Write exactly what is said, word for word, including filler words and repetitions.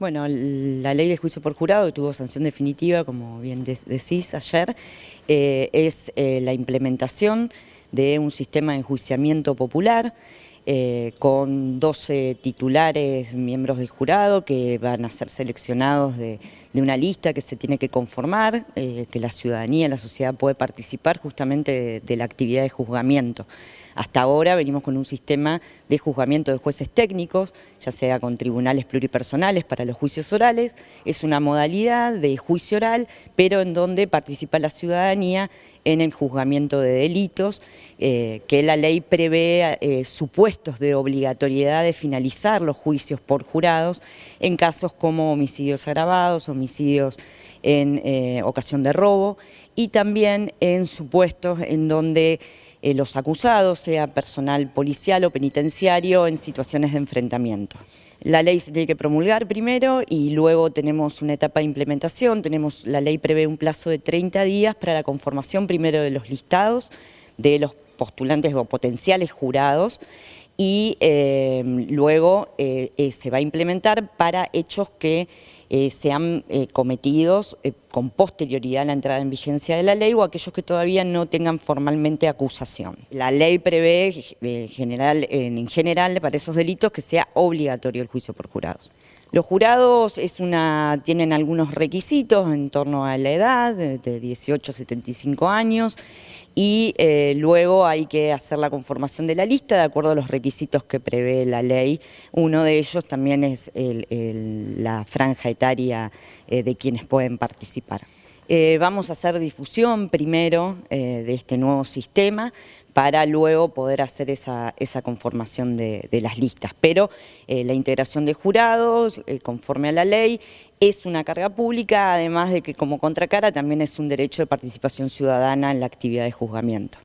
Bueno, la ley de juicio por jurado, que tuvo sanción definitiva, como bien decís ayer, eh, es eh, la implementación de un sistema de enjuiciamiento popular eh, con doce titulares, miembros del jurado, que van a ser seleccionados de, de una lista que se tiene que conformar, eh, que la ciudadanía, la sociedad puede participar justamente de, de la actividad de juzgamiento. Hasta ahora venimos con un sistema de juzgamiento de jueces técnicos, ya sea con tribunales pluripersonales para los juicios orales. Es una modalidad de juicio oral, pero en donde participa la ciudadanía en el juzgamiento de delitos, eh, que la ley prevé eh, supuestos de obligatoriedad de finalizar los juicios por jurados en casos como homicidios agravados, homicidios en eh, ocasión de robo, y también en supuestos en donde eh, los acusados, sea personal policial o penitenciario, en situaciones de enfrentamiento. La ley se tiene que promulgar primero y luego tenemos una etapa de implementación. Tenemos, la ley prevé un plazo de treinta días para la conformación primero de los listados de los postulantes o potenciales jurados, y eh, luego eh, eh, se va a implementar para hechos que eh, sean eh, cometidos eh, con posterioridad a la entrada en vigencia de la ley, o aquellos que todavía no tengan formalmente acusación. La ley prevé eh, general, en general para esos delitos que sea obligatorio el juicio por jurados. Los jurados es una, tienen algunos requisitos en torno a la edad, de, de dieciocho a setenta y cinco años, y eh, luego hay que hacer la conformación de la lista de acuerdo a los requisitos que prevé la ley. Uno de ellos también es el, el, la franja etaria eh, de quienes pueden participar. Eh, vamos a hacer difusión primero eh, de este nuevo sistema para luego poder hacer esa, esa conformación de, de las listas. Pero eh, la integración de jurados, eh, conforme a la ley, es una carga pública, además de que como contracara también es un derecho de participación ciudadana en la actividad de juzgamiento.